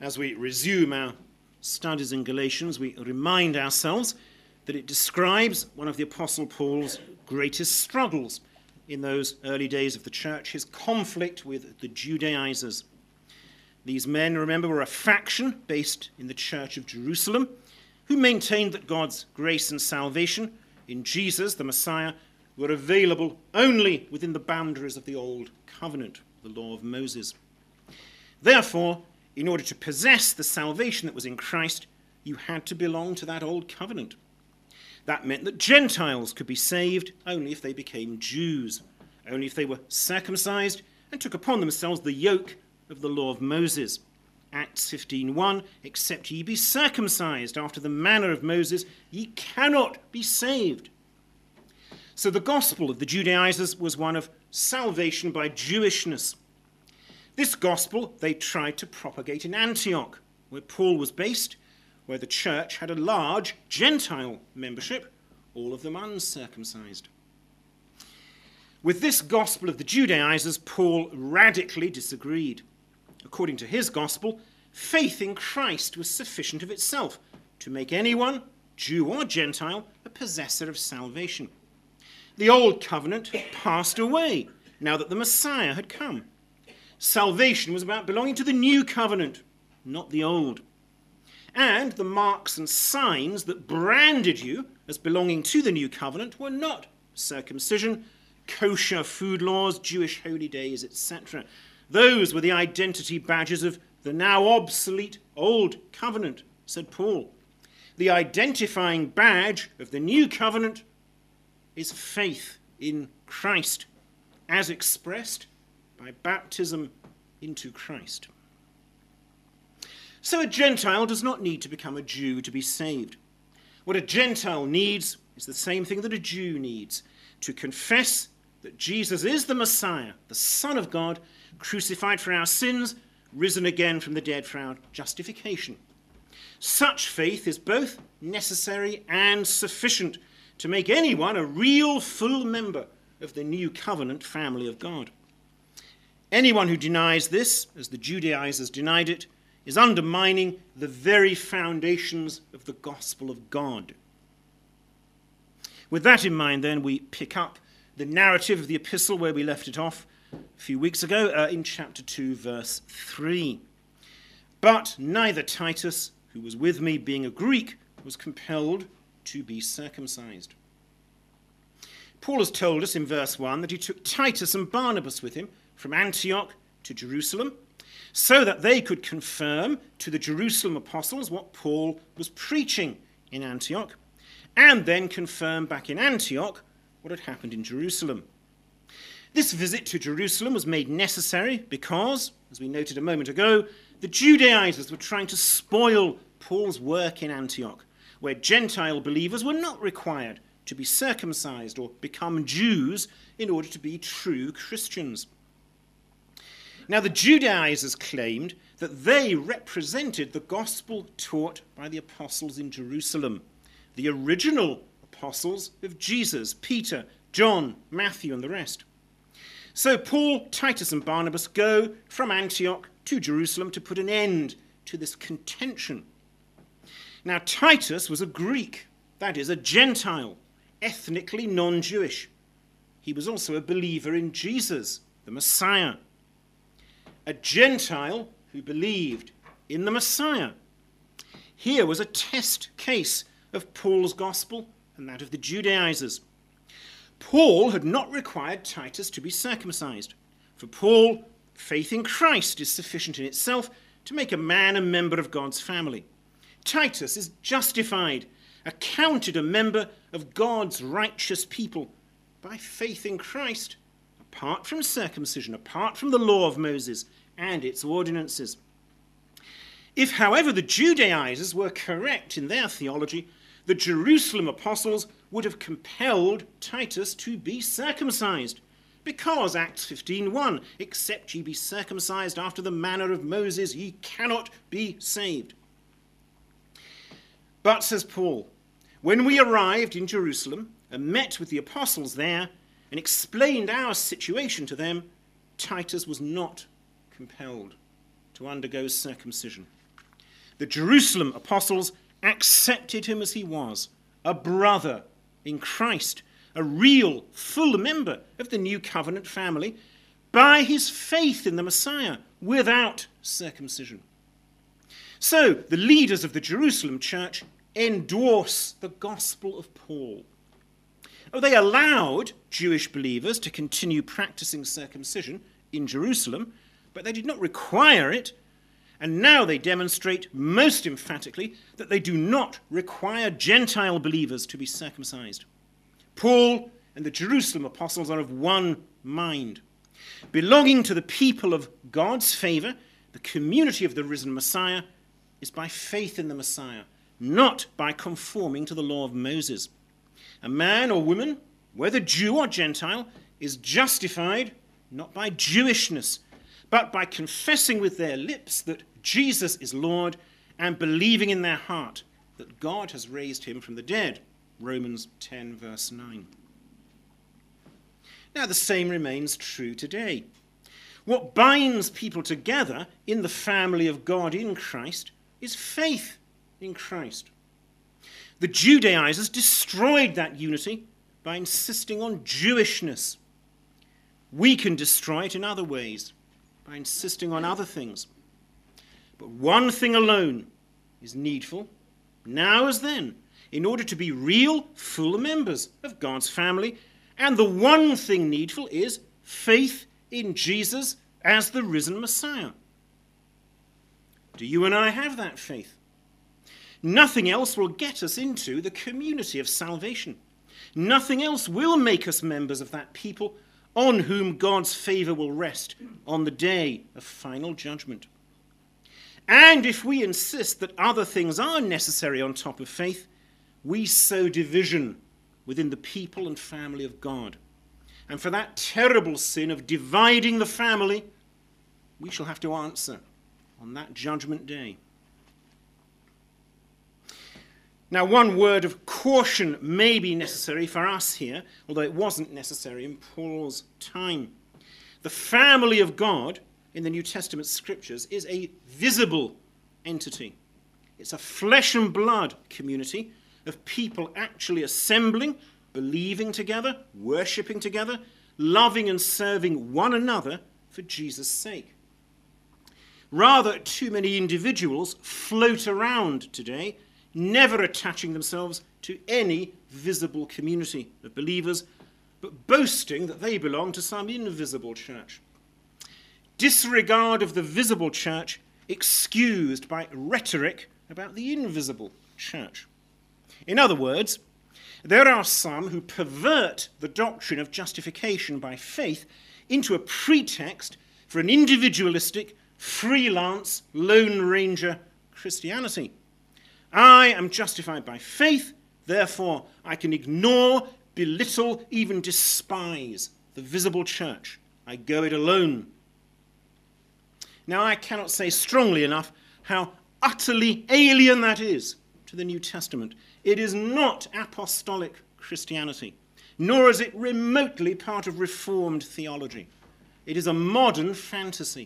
As we resume our studies in Galatians, we remind ourselves that it describes one of the Apostle Paul's greatest struggles in those early days of the church, his conflict with the Judaizers. These men, remember, were a faction based in the church of Jerusalem who maintained that God's grace and salvation in Jesus, the Messiah, were available only within the boundaries of the Old Covenant, the law of Moses. Therefore, in order to possess the salvation that was in Christ, you had to belong to that Old Covenant. That meant that Gentiles could be saved only if they became Jews, only if they were circumcised and took upon themselves the yoke of the law of Moses. Acts 15:1, except ye be circumcised after the manner of Moses, ye cannot be saved. So the gospel of the Judaizers was one of salvation by Jewishness. This gospel they tried to propagate in Antioch, where Paul was based, where the church had a large Gentile membership, all of them uncircumcised. With this gospel of the Judaizers, Paul radically disagreed. According to his gospel, faith in Christ was sufficient of itself to make anyone, Jew or Gentile, a possessor of salvation. The old covenant had passed away now that the Messiah had come. Salvation was about belonging to the new covenant, not the old. And the marks and signs that branded you as belonging to the new covenant were not circumcision, kosher food laws, Jewish holy days, etc. Those were the identity badges of the now obsolete old covenant, said Paul. The identifying badge of the new covenant is faith in Christ, as expressed by baptism into Christ. So a Gentile does not need to become a Jew to be saved. What a Gentile needs is the same thing that a Jew needs: to confess that Jesus is the Messiah, the Son of God, crucified for our sins, risen again from the dead for our justification. Such faith is both necessary and sufficient to make anyone a real full member of the new covenant family of God. Anyone who denies this, as the Judaizers denied it, is undermining the very foundations of the gospel of God. With that in mind, then, we pick up the narrative of the epistle where we left it off a few weeks ago in chapter 2, verse 3. But neither Titus, who was with me, being a Greek, was compelled to be circumcised. Paul has told us in verse 1 that he took Titus and Barnabas with him from Antioch to Jerusalem, so that they could confirm to the Jerusalem apostles what Paul was preaching in Antioch, and then confirm back in Antioch what had happened in Jerusalem. This visit to Jerusalem was made necessary because, as we noted a moment ago, the Judaizers were trying to spoil Paul's work in Antioch, where Gentile believers were not required to be circumcised or become Jews in order to be true Christians. Now, the Judaizers claimed that they represented the gospel taught by the apostles in Jerusalem, the original apostles of Jesus, Peter, John, Matthew, and the rest. So Paul, Titus, and Barnabas go from Antioch to Jerusalem to put an end to this contention. Now, Titus was a Greek, that is, a Gentile, ethnically non-Jewish. He was also a believer in Jesus, the Messiah. A Gentile who believed in the Messiah. Here was a test case of Paul's gospel and that of the Judaizers. Paul had not required Titus to be circumcised. For Paul, faith in Christ is sufficient in itself to make a man a member of God's family. Titus is justified, accounted a member of God's righteous people by faith in Christ, apart from circumcision, apart from the law of Moses and its ordinances. If, however, the Judaizers were correct in their theology, the Jerusalem apostles would have compelled Titus to be circumcised, because Acts 15:1, except ye be circumcised after the manner of Moses, ye cannot be saved. But, says Paul, when we arrived in Jerusalem and met with the apostles there and explained our situation to them, Titus was not compelled to undergo circumcision. The Jerusalem apostles accepted him as he was, a brother in Christ, a real, full member of the new covenant family, by his faith in the Messiah, without circumcision. So the leaders of the Jerusalem church endorse the gospel of Paul. They allowed Jewish believers to continue practicing circumcision in Jerusalem, but they did not require it, and now they demonstrate most emphatically that they do not require Gentile believers to be circumcised. Paul and the Jerusalem apostles are of one mind. Belonging to the people of God's favor, the community of the risen Messiah, is by faith in the Messiah, not by conforming to the law of Moses. A man or woman, whether Jew or Gentile, is justified not by Jewishness, but by confessing with their lips that Jesus is Lord and believing in their heart that God has raised him from the dead. Romans 10, verse 9. Now, the same remains true today. What binds people together in the family of God in Christ is faith in Christ. The Judaizers destroyed that unity by insisting on Jewishness. We can destroy it in other ways, by insisting on other things. But one thing alone is needful, now as then, in order to be real, full members of God's family. And the one thing needful is faith in Jesus as the risen Messiah. Do you and I have that faith? Nothing else will get us into the community of salvation. Nothing else will make us members of that people on whom God's favor will rest on the day of final judgment. And if we insist that other things are necessary on top of faith, we sow division within the people and family of God. And for that terrible sin of dividing the family, we shall have to answer on that judgment day. Now, one word of caution may be necessary for us here, although it wasn't necessary in Paul's time. The family of God in the New Testament scriptures is a visible entity. It's a flesh and blood community of people actually assembling, believing together, worshipping together, loving and serving one another for Jesus' sake. Rather, too many individuals float around today, never attaching themselves to any visible community of believers, but boasting that they belong to some invisible church. Disregard of the visible church excused by rhetoric about the invisible church. In other words, there are some who pervert the doctrine of justification by faith into a pretext for an individualistic, freelance, Lone Ranger Christianity. I am justified by faith, therefore I can ignore, belittle, even despise the visible church. I go it alone. Now, I cannot say strongly enough how utterly alien that is to the New Testament. It is not apostolic Christianity, nor is it remotely part of Reformed theology. It is a modern fantasy.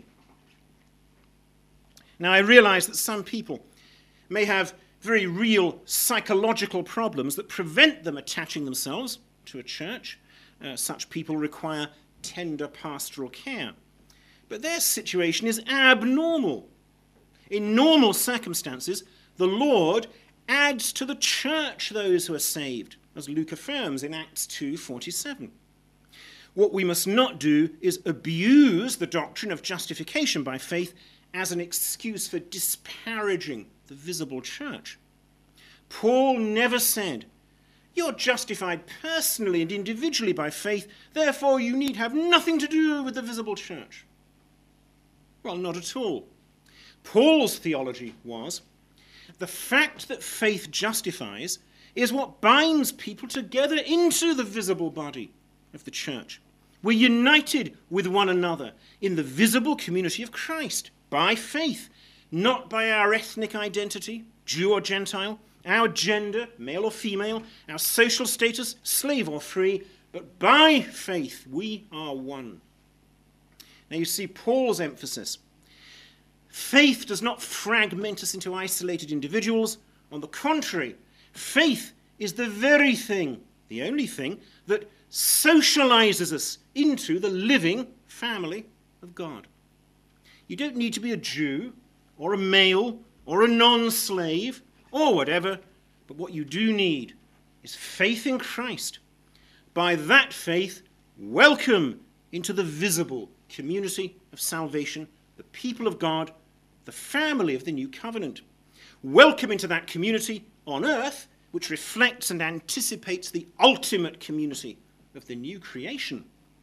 Now, I realize that some people may have very real psychological problems that prevent them attaching themselves to a church. Such people require tender pastoral care. But their situation is abnormal. In normal circumstances, the Lord adds to the church those who are saved, as Luke affirms in Acts 2:47. What we must not do is abuse the doctrine of justification by faith as an excuse for disparaging the visible church. Paul never said, "You're justified personally and individually by faith, therefore you need have nothing to do with the visible church." Well, not at all. Paul's theology was, the fact that faith justifies is what binds people together into the visible body of the church. We're united with one another in the visible community of Christ by faith, not by our ethnic identity, Jew or Gentile, our gender, male or female, our social status, slave or free, but by faith we are one. Now you see Paul's emphasis. Faith does not fragment us into isolated individuals. On the contrary, faith is the very thing, the only thing, that socializes us into the living family of God. You don't need to be a Jew or a male or a non-slave or whatever, but what you do need is faith in Christ. By that faith, welcome into the visible community of salvation, the people of God, the family of the new covenant. Welcome into that community on earth, which reflects and anticipates the ultimate community of the new creation.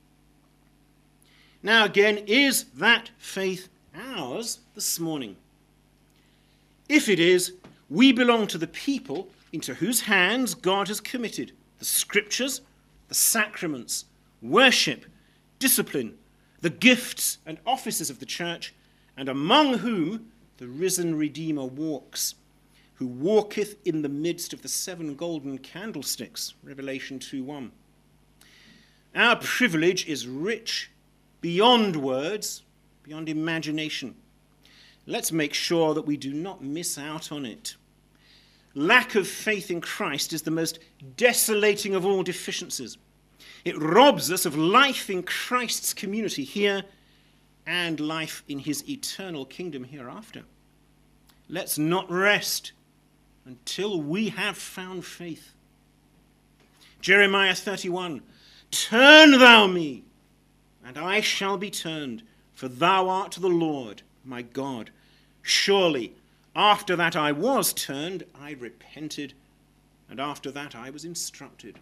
Now again, is that faith ours this morning? If it is, we belong to the people into whose hands God has committed the scriptures, the sacraments, worship, discipline, the gifts and offices of the church, and among whom the risen Redeemer walks, who walketh in the midst of the 7 golden candlesticks, Revelation 2:1. Our privilege is rich beyond words, beyond imagination. Let's make sure that we do not miss out on it. Lack of faith in Christ is the most desolating of all deficiencies. It robs us of life in Christ's community here and life in his eternal kingdom hereafter. Let's not rest until we have found faith. Jeremiah 31, turn thou me, and I shall be turned, for thou art the Lord, my God. Surely, after that I was turned, I repented, and after that I was instructed.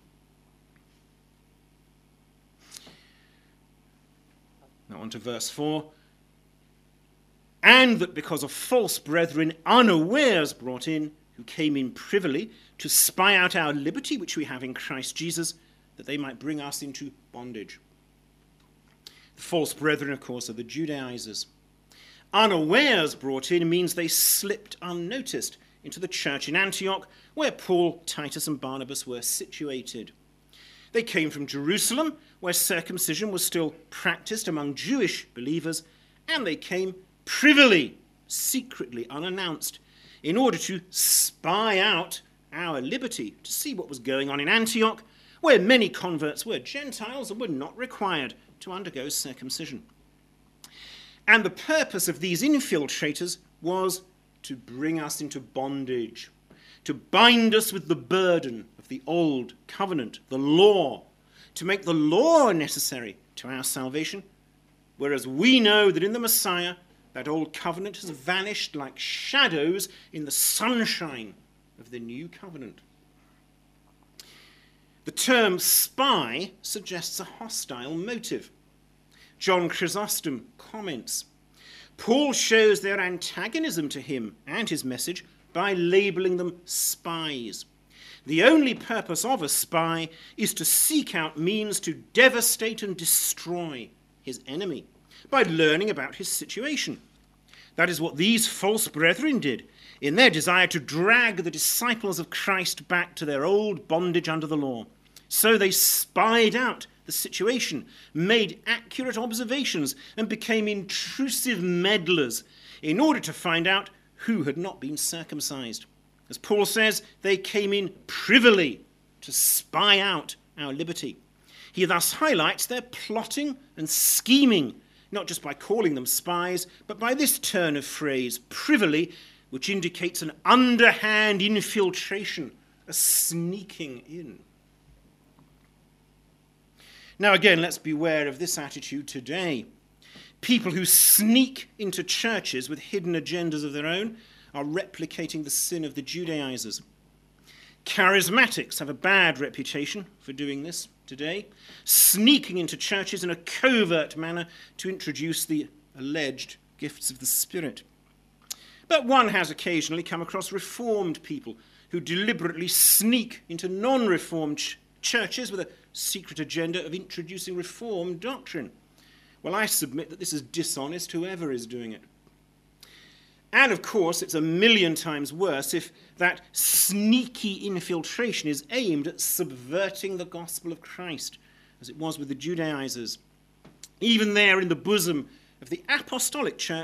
Now on to verse 4. And that because of false brethren unawares brought in, who came in privily to spy out our liberty which we have in Christ Jesus, that they might bring us into bondage. The false brethren, of course, are the Judaizers. Unawares brought in means they slipped unnoticed into the church in Antioch, where Paul, Titus, and Barnabas were situated. They came from Jerusalem, where circumcision was still practiced among Jewish believers, and they came privily, secretly, unannounced, in order to spy out our liberty, to see what was going on in Antioch, where many converts were Gentiles and were not required to undergo circumcision. And the purpose of these infiltrators was to bring us into bondage, to bind us with the burden of the old covenant, the law, to make the law necessary to our salvation, whereas we know that in the Messiah, that old covenant has vanished like shadows in the sunshine of the new covenant. The term spy suggests a hostile motive. John Chrysostom comments, Paul shows their antagonism to him and his message by labeling them spies. The only purpose of a spy is to seek out means to devastate and destroy his enemy by learning about his situation. That is what these false brethren did in their desire to drag the disciples of Christ back to their old bondage under the law. So they spied out the situation, made accurate observations, and became intrusive meddlers in order to find out who had not been circumcised. As Paul says, they came in privily to spy out our liberty. He thus highlights their plotting and scheming, not just by calling them spies, but by this turn of phrase, privily, which indicates an underhand infiltration, a sneaking in. Now again, let's beware of this attitude today. People who sneak into churches with hidden agendas of their own are replicating the sin of the Judaizers. Charismatics have a bad reputation for doing this today, sneaking into churches in a covert manner to introduce the alleged gifts of the Spirit. But one has occasionally come across Reformed people who deliberately sneak into non-Reformed churches with a secret agenda of introducing Reformed doctrine. Well, I submit that this is dishonest, whoever is doing it. And of course, it's 1,000,000 times worse if that sneaky infiltration is aimed at subverting the gospel of Christ, as it was with the Judaizers. Even there in the bosom of the apostolic church,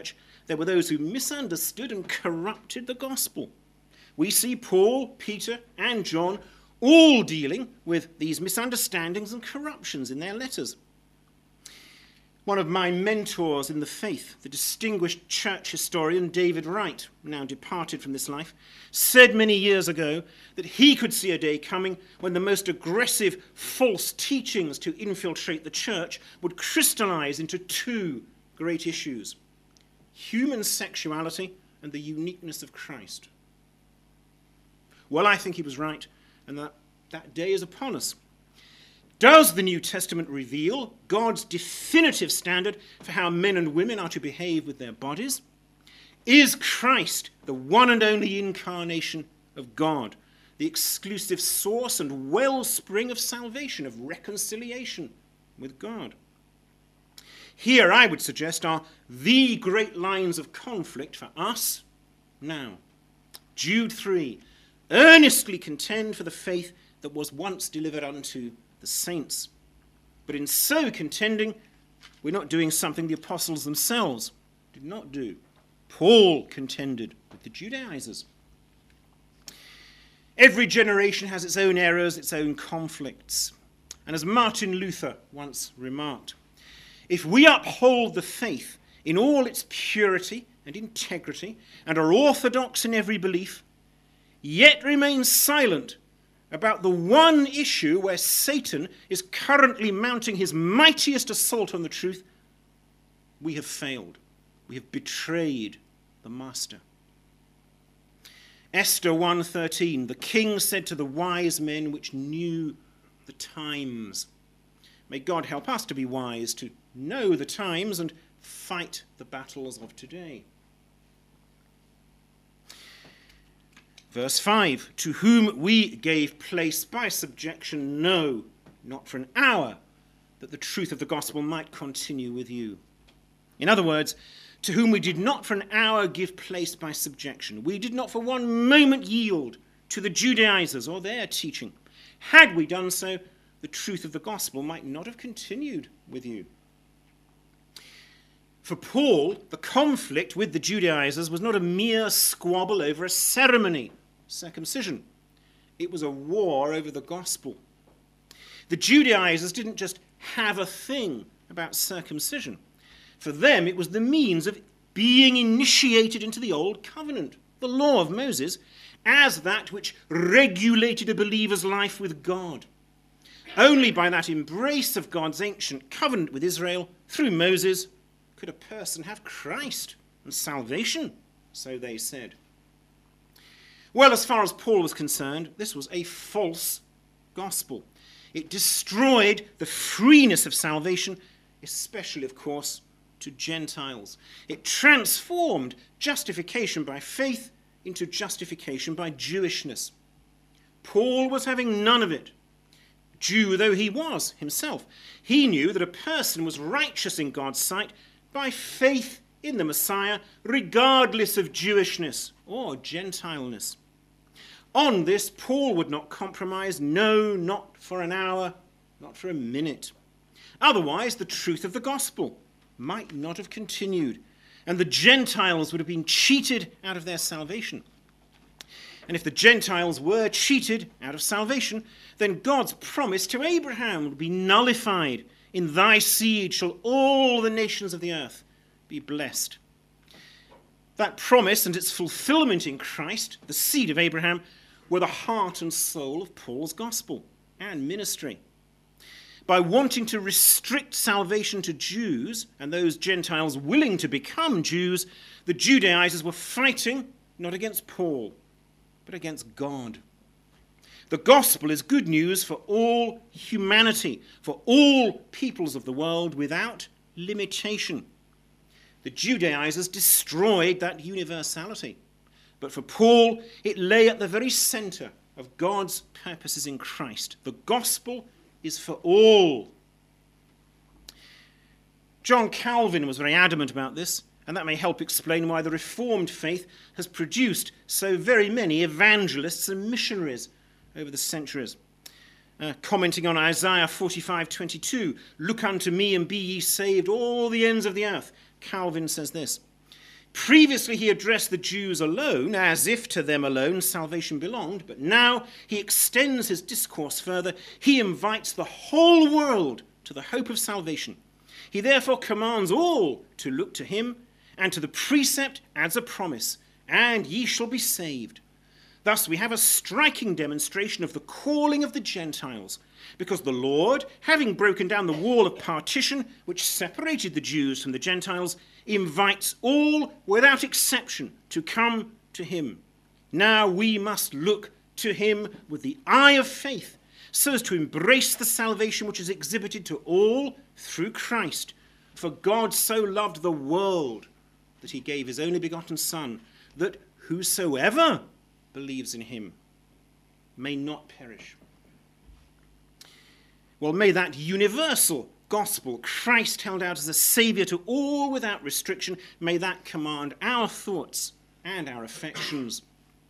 there were those who misunderstood and corrupted the gospel. We see Paul, Peter, and John all dealing with these misunderstandings and corruptions in their letters. One of my mentors in the faith, the distinguished church historian David Wright, now departed from this life, said many years ago that he could see a day coming when the most aggressive false teachings to infiltrate the church would crystallize into two great issues: human sexuality and the uniqueness of Christ. Well, I think he was right, and that day is upon us. Does the New Testament reveal God's definitive standard for how men and women are to behave with their bodies? Is Christ the one and only incarnation of God, the exclusive source and wellspring of salvation, of reconciliation with God? Here, I would suggest, are the great lines of conflict for us now. Jude 3, earnestly contend for the faith that was once delivered unto the saints. But in so contending, we're not doing something the apostles themselves did not do. Paul contended with the Judaizers. Every generation has its own errors, its own conflicts. And as Martin Luther once remarked, if we uphold the faith in all its purity and integrity and are orthodox in every belief, yet remain silent about the one issue where Satan is currently mounting his mightiest assault on the truth, we have failed. We have betrayed the master. Esther 1:13, the king said to the wise men which knew the times. May God help us to be wise, to know the times and fight the battles of today. Verse 5, to whom we gave place by subjection, no, not for an hour, that the truth of the gospel might continue with you. In other words, to whom we did not for an hour give place by subjection. We did not for one moment yield to the Judaizers or their teaching. Had we done so, the truth of the gospel might not have continued with you. For Paul, the conflict with the Judaizers was not a mere squabble over a ceremony, circumcision. It was a war over the gospel. The Judaizers didn't just have a thing about circumcision. For them, it was the means of being initiated into the old covenant, the law of Moses, as that which regulated a believer's life with God. Only by that embrace of God's ancient covenant with Israel through Moses could a person have Christ and salvation, so they said. Well, as far as Paul was concerned, this was a false gospel. It destroyed the freeness of salvation, especially, of course, to Gentiles. It transformed justification by faith into justification by Jewishness. Paul was having none of it. Jew though he was himself, he knew that a person was righteous in God's sight by faith in the Messiah, regardless of Jewishness or Gentileness. On this, Paul would not compromise, no, not for an hour, not for a minute. Otherwise, the truth of the gospel might not have continued, and the Gentiles would have been cheated out of their salvation. And if the Gentiles were cheated out of salvation, then God's promise to Abraham would be nullified. In thy seed shall all the nations of the earth be blessed. That promise and its fulfillment in Christ, the seed of Abraham, were the heart and soul of Paul's gospel and ministry. By wanting to restrict salvation to Jews and those Gentiles willing to become Jews, the Judaizers were fighting not against Paul, but against God. The gospel is good news for all humanity, for all peoples of the world without limitation. The Judaizers destroyed that universality. But for Paul, it lay at the very center of God's purposes in Christ. The gospel is for all. John Calvin was very adamant about this, and that may help explain why the Reformed faith has produced so very many evangelists and missionaries over the centuries. Commenting on Isaiah 45:22, look unto me and be ye saved, all the ends of the earth. Calvin says this, Previously, he addressed the Jews alone, as if to them alone salvation belonged, but now he extends his discourse further. He invites the whole world to the hope of salvation. He therefore commands all to look to him, and to the precept adds a promise, and ye shall be saved. Thus we have a striking demonstration of the calling of the Gentiles, because the Lord, having broken down the wall of partition which separated the Jews from the Gentiles, invites all without exception to come to him. Now we must look to him with the eye of faith, so as to embrace the salvation which is exhibited to all through Christ. For God so loved the world that he gave his only begotten Son, that whosoever believes in him may not perish. Well, may that universal gospel Christ held out as a saviour to all without restriction, may that command our thoughts and our affections.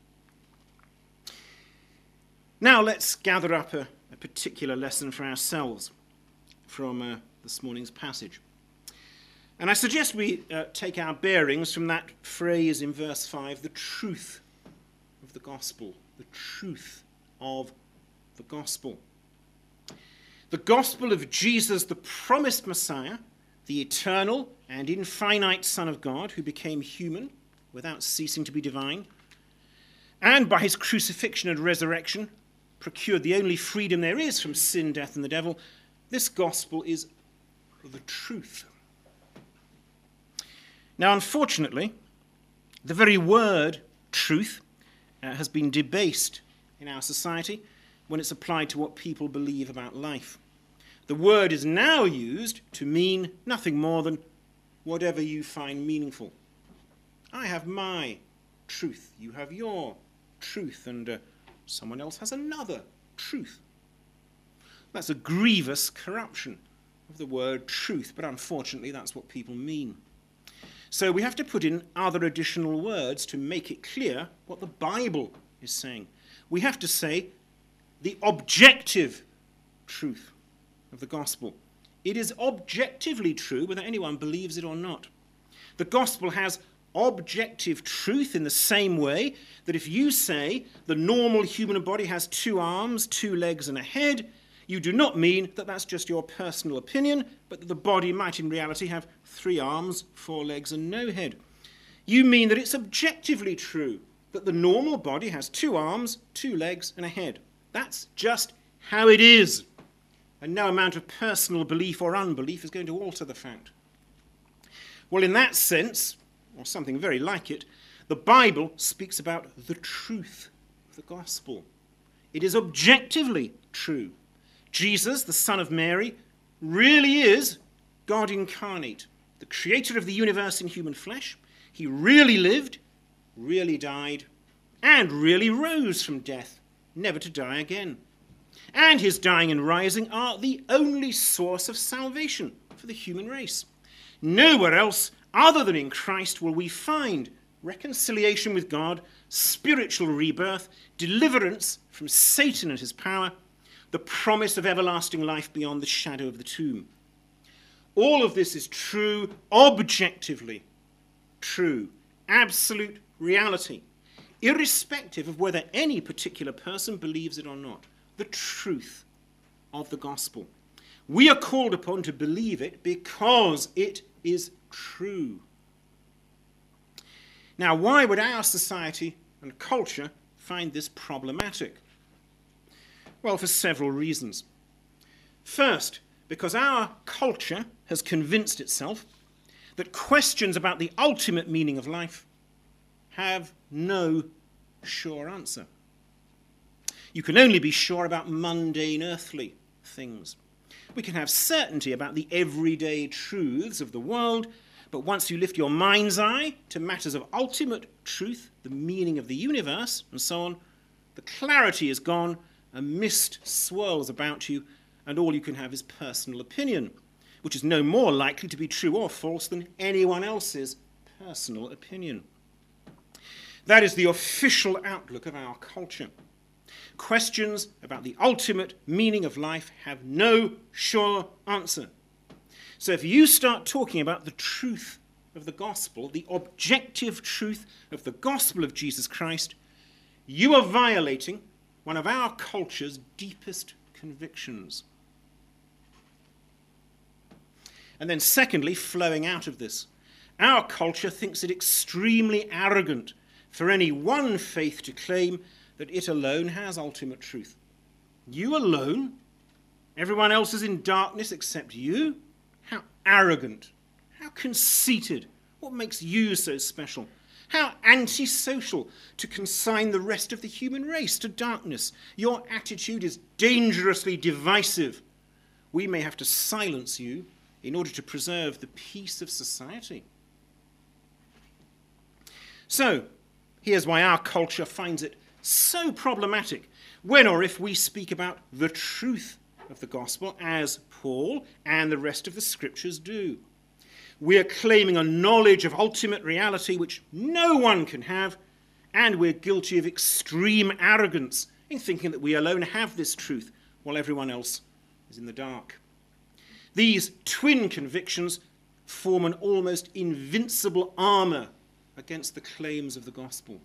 Now let's gather up a particular lesson for ourselves from this morning's passage. And I suggest we take our bearings from that phrase in verse 5, the truth of the gospel. The truth of the gospel. The gospel of Jesus, the promised Messiah, the eternal and infinite Son of God, who became human without ceasing to be divine, and by his crucifixion and resurrection procured the only freedom there is from sin, death, and the devil. This gospel is the truth. Now, unfortunately, the very word truth has been debased in our society when it's applied to what people believe about life. The word is now used to mean nothing more than whatever you find meaningful. I have my truth, you have your truth, and someone else has another truth. That's a grievous corruption of the word truth, but unfortunately that's what people mean. So we have to put in other additional words to make it clear what the Bible is saying. We have to say the objective truth of the gospel. It is objectively true whether anyone believes it or not. The gospel has objective truth in the same way that if you say the normal human body has 2 arms, 2 legs and a head, you do not mean that that's just your personal opinion, but that the body might in reality have 3 arms, 4 legs and no head. You mean that it's objectively true that the normal body has 2 arms, 2 legs and a head. That's just how it is. And no amount of personal belief or unbelief is going to alter the fact. Well, in that sense, or something very like it, the Bible speaks about the truth of the gospel. It is objectively true. Jesus, the Son of Mary, really is God incarnate, the creator of the universe in human flesh. He really lived, really died, and really rose from death, never to die again. And his dying and rising are the only source of salvation for the human race. Nowhere else other than in Christ will we find reconciliation with God, spiritual rebirth, deliverance from Satan and his power, the promise of everlasting life beyond the shadow of the tomb. All of this is true, objectively true, absolute reality, irrespective of whether any particular person believes it or not. The truth of the gospel. We are called upon to believe it because it is true. Now, why would our society and culture find this problematic? Well, for several reasons. First, because our culture has convinced itself that questions about the ultimate meaning of life have no sure answer. You can only be sure about mundane earthly things. We can have certainty about the everyday truths of the world, but once you lift your mind's eye to matters of ultimate truth, the meaning of the universe, and so on, the clarity is gone, a mist swirls about you, and all you can have is personal opinion, which is no more likely to be true or false than anyone else's personal opinion. That is the official outlook of our culture. Questions about the ultimate meaning of life have no sure answer. So if you start talking about the truth of the gospel, the objective truth of the gospel of Jesus Christ, you are violating one of our culture's deepest convictions. And then secondly, flowing out of this, our culture thinks it extremely arrogant for any one faith to claim that it alone has ultimate truth. You alone? Everyone else is in darkness except you? How arrogant. How conceited. What makes you so special? How antisocial to consign the rest of the human race to darkness. Your attitude is dangerously divisive. We may have to silence you in order to preserve the peace of society. So, here's why our culture finds it so problematic when or if we speak about the truth of the gospel as Paul and the rest of the scriptures do. We are claiming a knowledge of ultimate reality which no one can have, and we're guilty of extreme arrogance in thinking that we alone have this truth while everyone else is in the dark. These twin convictions form an almost invincible armor against the claims of the gospel.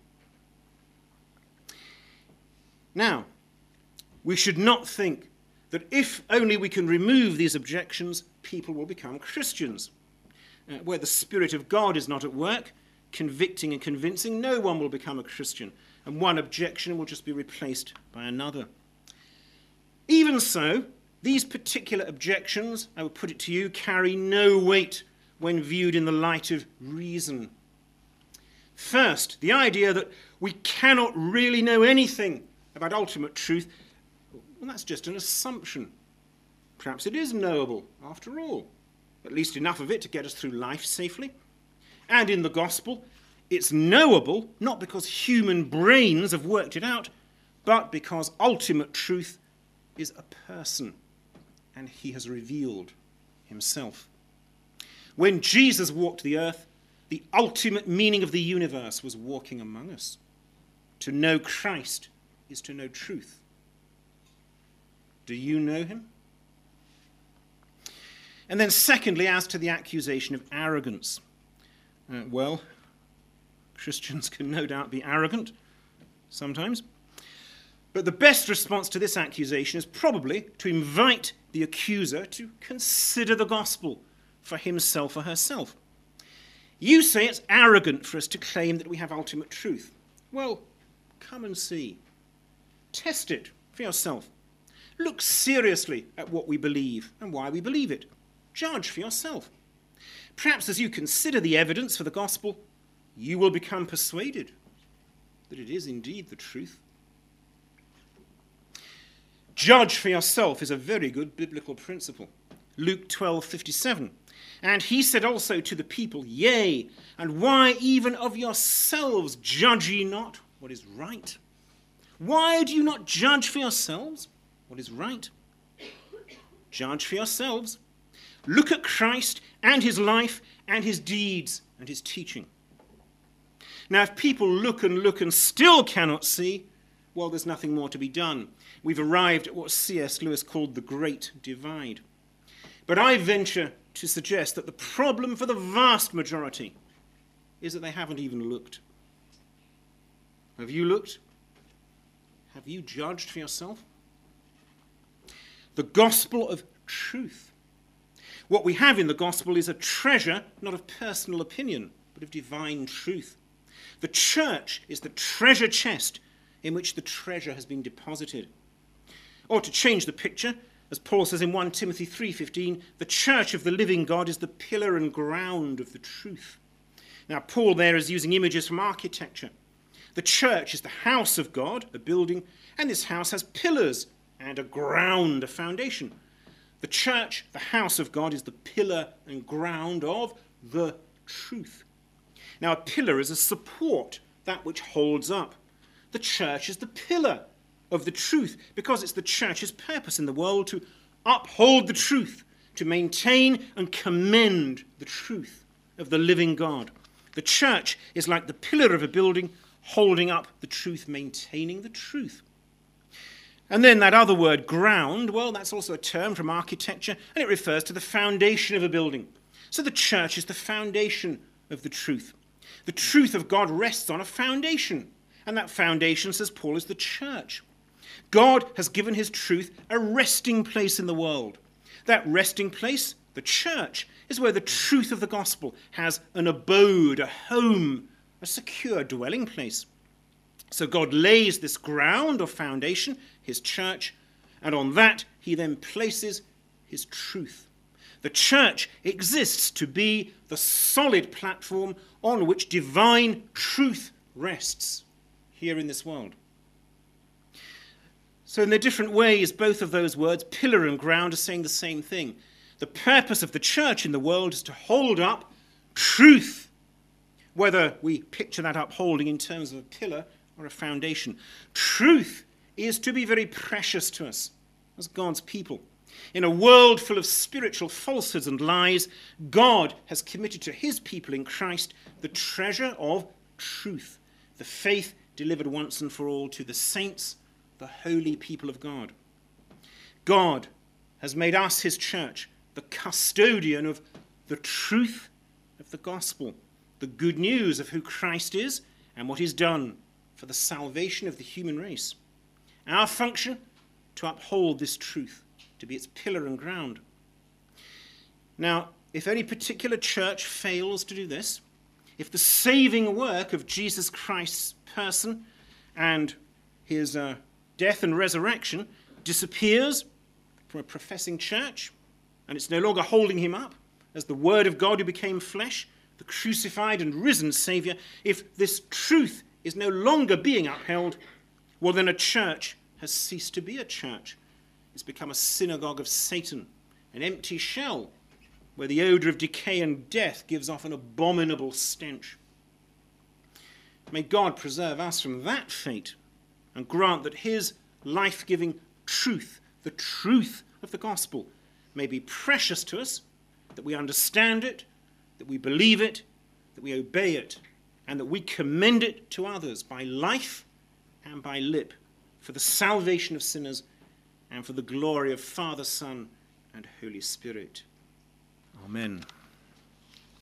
Now, we should not think that if only we can remove these objections, people will become Christians. Where the Spirit of God is not at work, convicting and convincing, no one will become a Christian, and one objection will just be replaced by another. Even so, these particular objections, I will put it to you, carry no weight when viewed in the light of reason. First, the idea that we cannot really know anything about ultimate truth, well, that's just an assumption. Perhaps it is knowable, after all, at least enough of it to get us through life safely. And in the gospel, it's knowable not because human brains have worked it out, but because ultimate truth is a person, and he has revealed himself. When Jesus walked the earth, the ultimate meaning of the universe was walking among us. To know Christ is to know truth. Do you know him? And then secondly, as to the accusation of arrogance. Well, Christians can no doubt be arrogant sometimes. But the best response to this accusation is probably to invite the accuser to consider the gospel for himself or herself. You say it's arrogant for us to claim that we have ultimate truth. Well, come and see. Test it for yourself. Look seriously at what we believe and why we believe it. Judge for yourself. Perhaps as you consider the evidence for the gospel, you will become persuaded that it is indeed the truth. Judge for yourself is a very good biblical principle. Luke 12:57. And he said also to the people, Yea, and why even of yourselves judge ye not what is right? Why do you not judge for yourselves what is right? Judge for yourselves. Look at Christ and his life and his deeds and his teaching. Now, if people look and still cannot see, well, there's nothing more to be done. We've arrived at what C.S. Lewis called the Great Divide. But I venture to suggest that the problem for the vast majority is that they haven't even looked. Have you looked? Have you judged for yourself? The gospel of truth. What we have in the gospel is a treasure, not of personal opinion, but of divine truth. The church is the treasure chest in which the treasure has been deposited. Or to change the picture, as Paul says in 1 Timothy 3:15, the church of the living God is the pillar and ground of the truth. Now, Paul there is using images from architecture. The church is the house of God, a building, and this house has pillars and a ground, a foundation. The church, the house of God, is the pillar and ground of the truth. Now, a pillar is a support, that which holds up. The church is the pillar of the truth, because it's the church's purpose in the world to uphold the truth, to maintain and commend the truth of the living God. The church is like the pillar of a building, holding up the truth, maintaining the truth. And then that other word, ground, well, that's also a term from architecture, and it refers to the foundation of a building. So the church is the foundation of the truth. The truth of God rests on a foundation, and that foundation, says Paul, is the church. God has given his truth a resting place in the world. That resting place, the church, is where the truth of the gospel has an abode, a home, a secure dwelling place. So God lays this ground or foundation, his church, and on that he then places his truth. The church exists to be the solid platform on which divine truth rests here in this world. So in their different ways, both of those words, pillar and ground, are saying the same thing. The purpose of the church in the world is to hold up truth, whether we picture that upholding in terms of a pillar or a foundation. Truth is to be very precious to us as God's people. In a world full of spiritual falsehoods and lies, God has committed to his people in Christ the treasure of truth, the faith delivered once and for all to the saints, the holy people of God. God has made us, his church, the custodian of the truth of the gospel, the good news of who Christ is and what he's done for the salvation of the human race. Our function, to uphold this truth, to be its pillar and ground. Now, if any particular church fails to do this, if the saving work of Jesus Christ's person and his death and resurrection disappears from a professing church, and it's no longer holding him up as the Word of God who became flesh, the crucified and risen Saviour, if this truth is no longer being upheld, well, then a church has ceased to be a church. It's become a synagogue of Satan, an empty shell where the odour of decay and death gives off an abominable stench. May God preserve us from that fate and grant that his life-giving truth, the truth of the gospel, may be precious to us, that we understand it, that we believe it, that we obey it, and that we commend it to others by life and by lip for the salvation of sinners and for the glory of Father, Son, and Holy Spirit. Amen.